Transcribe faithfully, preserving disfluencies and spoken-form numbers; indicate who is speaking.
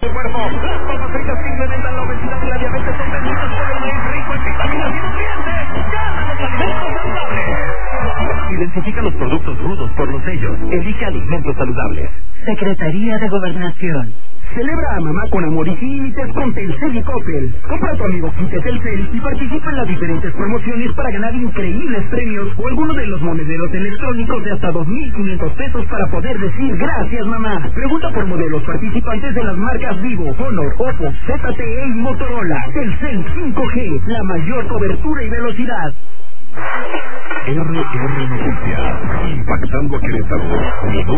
Speaker 1: Tu cuerpo. Las papas fritas que incrementan la obesidad y la diabetes son benditas por el maíz rico en vitaminas y nutrientes. ¡Gana los alimentos saludables! Identifica los productos rudos por los sellos. Elige alimentos saludables.
Speaker 2: Secretaría de Gobernación.
Speaker 3: Celebra a mamá con amor y sin límites con Telcel y Coppel. Compra a tu amigo Kike Telcel y participa en las diferentes promociones para ganar increíbles premios o alguno de los monederos electrónicos de hasta dos mil quinientos pesos para poder decir gracias mamá. Pregunta por modelos participantes de las marcas Vivo, Honor, Oppo, Z T E y Motorola. Telcel cinco G, la mayor cobertura y velocidad.
Speaker 4: R R Noticias, impactando a Querétaro.